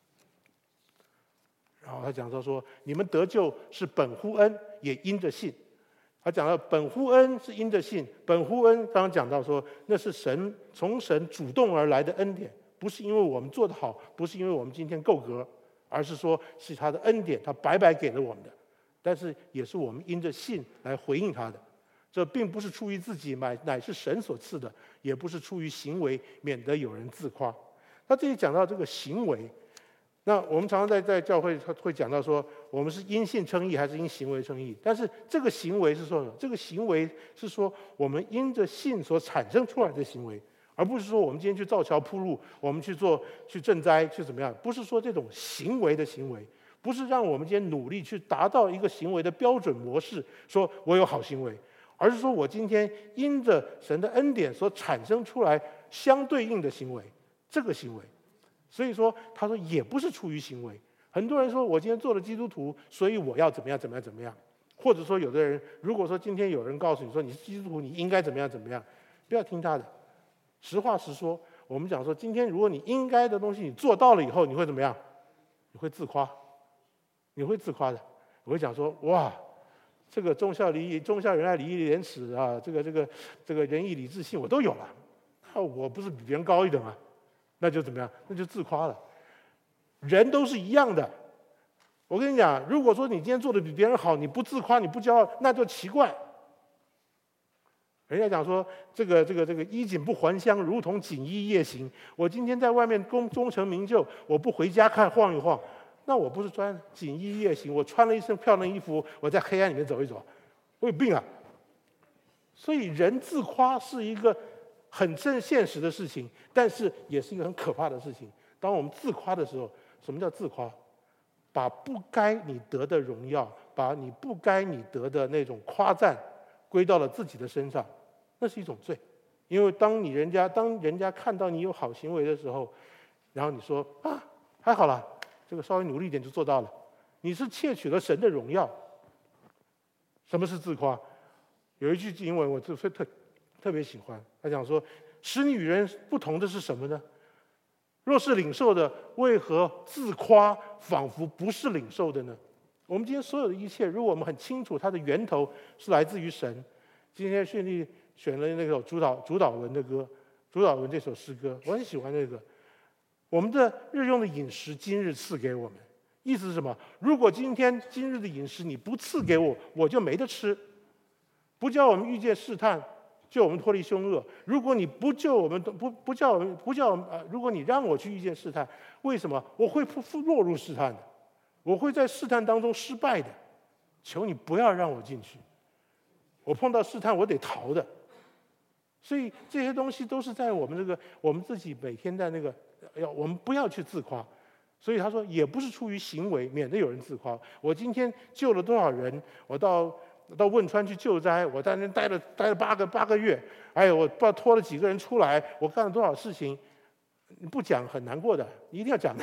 然后他讲到说，你们得救是本乎恩，也因着信。他讲到本乎恩是因着信，本乎恩刚刚讲到说，那是神从神主动而来的恩典，不是因为我们做得好，不是因为我们今天够格，而是说是他的恩典，他白白给了我们的。但是也是我们因着信来回应他的，这并不是出于自己，乃乃是神所赐的，也不是出于行为，免得有人自夸。他这里讲到这个行为，那我们常常在在教会会讲到说，我们是因信称义还是因行为称义？但是这个行为是说什么？这个行为是说我们因着信所产生出来的行为，而不是说我们今天去造桥铺路，我们去做去赈灾去怎么样？不是说这种行为的行为。不是让我们今天努力去达到一个行为的标准模式，说我有好行为，而是说我今天因着神的恩典所产生出来相对应的行为，这个行为。所以说，他说也不是出于行为。很多人说我今天做了基督徒，所以我要怎么样怎么样怎么样，或者说有的人如果说今天有人告诉你说你是基督徒，你应该怎么样怎么样，不要听他的。实话实说，我们讲说今天如果你应该的东西你做到了以后，你会怎么样？你会自夸。你会自夸的，我会讲说，哇，这个忠孝礼义、忠孝仁爱、礼义廉耻啊，这个这个这个仁义礼智信我都有了，那我不是比别人高一等啊？那就怎么样？那就自夸了。人都是一样的。我跟你讲，如果说你今天做的比别人好，你不自夸，你不骄傲，那就奇怪。人家讲说，这个这个这个衣锦不还乡，如同锦衣夜行。我今天在外面功功成名就，我不回家看晃一晃。那我不是穿锦衣夜行，我穿了一身漂亮衣服，我在黑暗里面走一走，我有病啊！所以人自夸是一个很正现实的事情，但是也是一个很可怕的事情。当我们自夸的时候，什么叫自夸？把不该你得的荣耀，把你不该你得的那种夸赞，归到了自己的身上，那是一种罪。因为当你人家当人家看到你有好行为的时候，然后你说啊，还好啦。这个稍微努力一点就做到了，你是窃取了神的荣耀。什么是自夸？有一句英文我特特特别喜欢，他讲说，使你与人不同的是什么呢？若是领受的，为何自夸，仿佛不是领受的呢？我们今天所有的一切，如果我们很清楚它的源头是来自于神。今天顺利选了那首主导主导文的歌，主导文这首诗歌，我很喜欢这个。我们的日用的饮食，今日赐给我们，意思是什么？如果今天今日的饮食你不赐给我，我就没得吃。不叫我们遇见试探，救我们脱离凶恶。如果你不救我们，不不叫我们，不叫我们，呃，如果你让我去遇见试探，为什么我会落入试探的？我会在试探当中失败的。求你不要让我进去。我碰到试探，我得逃的。所以这些东西都是在我们这个我们自己每天在那个。要我们不要去自夸，所以他说也不是出于行为，免得有人自夸。我今天救了多少人？我到到汶川去救灾，我在那待了待了八个八个月，哎呦，我不知道拖了几个人出来，我干了多少事情，你不讲很难过的，你一定要讲的。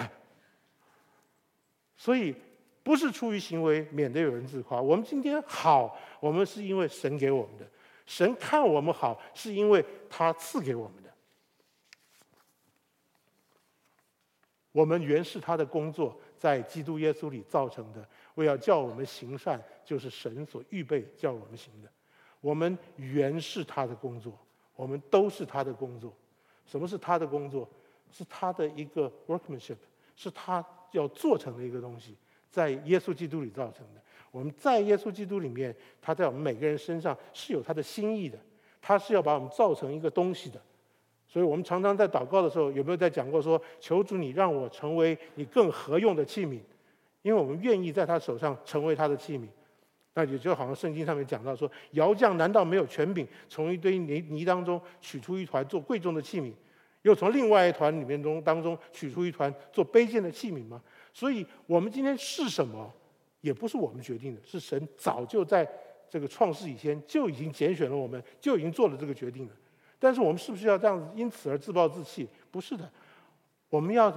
所以不是出于行为，免得有人自夸。我们今天好，我们是因为神给我们的，神看我们好，是因为他赐给我们的。我们原是他的工作，在基督耶稣里造成的，为要叫我们行善，就是神所预备叫我们行的。我们原是他的工作，我们都是他的工作。什么是他的工作？是他的一个 workmanship， 是他要做成的一个东西，在耶稣基督里造成的。我们在耶稣基督里面，他在我们每个人身上是有他的心意的，他是要把我们造成一个东西的。所以我们常常在祷告的时候，有没有在讲过说，求主你让我成为你更合用的器皿？因为我们愿意在他手上成为他的器皿。那也就好像圣经上面讲到说，窑匠难道没有权柄从一堆泥泥当中取出一团做贵重的器皿，又从另外一团里面中当中取出一团做卑贱的器皿吗？所以我们今天是什么，也不是我们决定的，是神早就在这个创世以前就已经拣选了我们，就已经做了这个决定了。但是我们是不是要这样子因此而自暴自弃？不是的，我们要怎么样？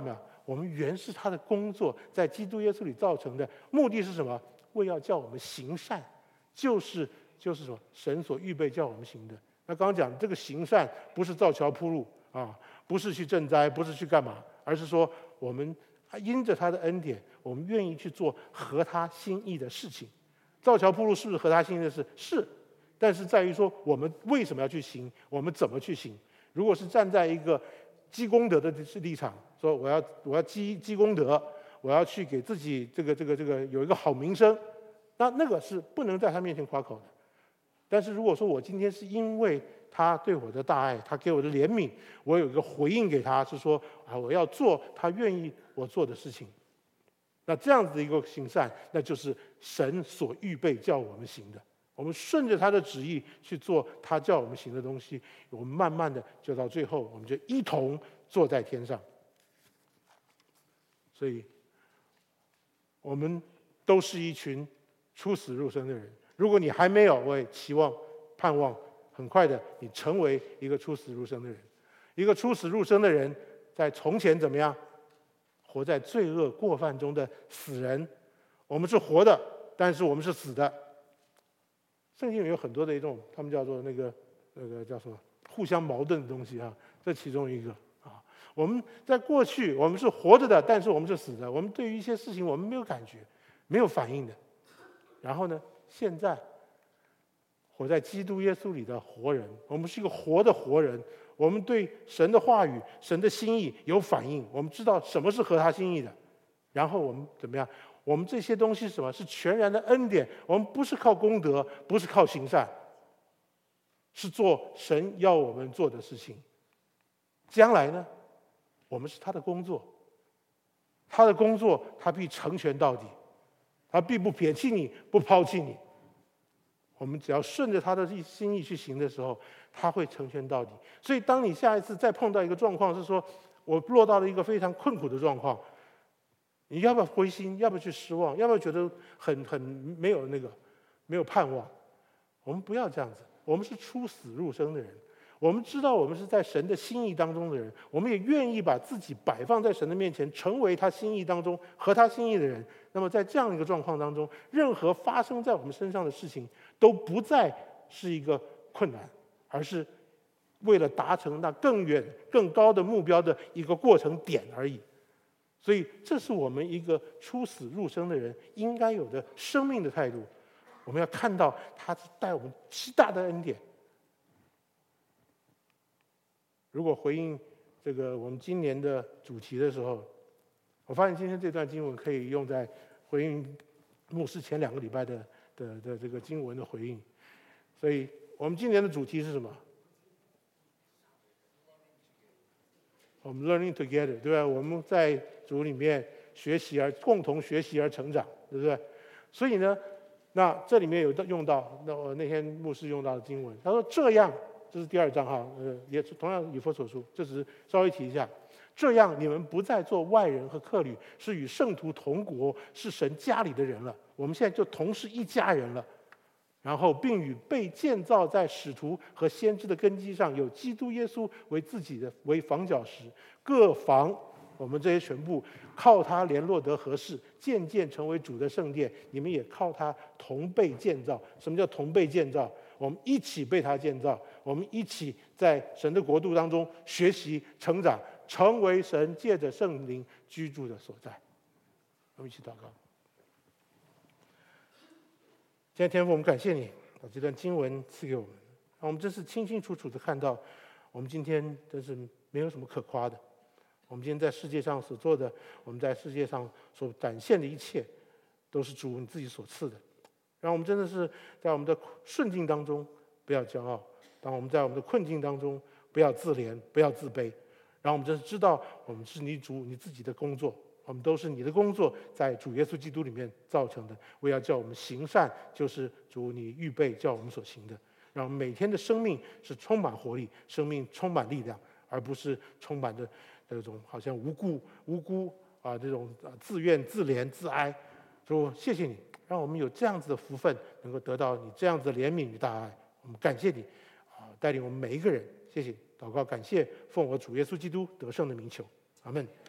我们原是他的工作，在基督耶稣里造成的，目的是什么？为要叫我们行善，就是就是什么？神所预备叫我们行的。那刚刚讲这个行善，不是造桥铺路啊，不是去赈灾，不是去干嘛，而是说我们因着他的恩典，我们愿意去做合他心意的事情。造桥铺路是不是合他心意的事？是，但是在于说我们为什么要去行，我们怎么去行。如果是站在一个积功德的立场，说我要我要积积功德，我要去给自己这个这个这个有一个好名声，那那个是不能在他面前夸口的。但是如果说我今天是因为他对我的大爱，他给我的怜悯，我有一个回应给他，是说啊，我要做他愿意我做的事情，那这样子的一个行善，那就是神所预备叫我们行的。我们顺着他的旨意去做他叫我们行的东西，我们慢慢的就到最后，我们就一同坐在天上。所以我们都是一群出死入生的人。如果你还没有，我也期望盼望很快的你成为一个出死入生的人。一个出死入生的人，在从前怎么样？活在罪恶过犯中的死人。我们是活的，但是我们是死的。圣经里有很多的一种，他们叫做那个那个叫什么互相矛盾的东西啊，这其中一个啊。我们在过去我们是活着的，但是我们是死的。我们对于一些事情我们没有感觉，没有反应的。然后呢，现在活在基督耶稣里的活人，我们是一个活的活人。我们对神的话语、神的心意有反应，我们知道什么是合他心意的。然后我们怎么样？我们这些东西是什么？是全然的恩典。我们不是靠功德，不是靠行善，是做神要我们做的事情。将来呢，我们是他的工作，他的工作他必成全到底，他必不撇弃你，不抛弃你。我们只要顺着他的心意去行的时候，他会成全到底。所以当你下一次再碰到一个状况，是说我落到了一个非常困苦的状况，你要不要灰心？要不要去失望？要不要觉得很很没有那个没有盼望？我们不要这样子。我们是出死入生的人，我们知道我们是在神的心意当中的人，我们也愿意把自己摆放在神的面前，成为他心意当中合他心意的人。那么在这样一个状况当中，任何发生在我们身上的事情都不再是一个困难，而是为了达成那更远更高的目标的一个过程点而已。所以这是我们一个出死入生的人应该有的生命的态度。我们要看到他带我们极大的恩典。如果回应这个我们今年的主题的时候，我发现今天这段经文可以用在回应牧师前两个礼拜的的的这个经文的回应。所以我们今年的主题是什么？我们 learning together， 对吧？我们在主里面学习而共同学习而成长，对不对？所以呢，那这里面有用到，那我那天牧师用到的经文，他说这样，这是第二章哈，呃，也同样以弗所书，这只是稍微提一下。这样你们不再做外人和客旅，是与圣徒同国，是神家里的人了。我们现在就同是一家人了。然后并与被建造在使徒和先知的根基上，有基督耶稣为自己的为房角石，各房我们这些全部靠他联络得合适，渐渐成为主的圣殿。你们也靠他同被建造。什么叫同被建造？我们一起被他建造，我们一起在神的国度当中学习成长，成为神借着圣灵居住的所在。我们一起祷告。今天天父，我们感谢你把这段经文赐给我们，让我们真是清清楚楚的看到，我们今天真是没有什么可夸的。我们今天在世界上所做的，我们在世界上所展现的一切，都是主你自己所赐的。让我们真的是在我们的顺境当中不要骄傲，当我们在我们的困境当中不要自怜，不要自卑。让我们真是知道，我们是你主你自己的工作。我们都是你的工作，在主耶稣基督里面造成的。为要叫我们行善，就是主你预备叫我们所行的。让我们每天的生命是充满活力，生命充满力量，而不是充满着这种好像无辜无辜啊这种自怨自怜自哀。主，谢谢你，让我们有这样子的福分，能够得到你这样子的怜悯与大爱。我们感谢你啊，带领我们每一个人。谢谢，祷告感谢，奉我主耶稣基督得胜的名求，阿们。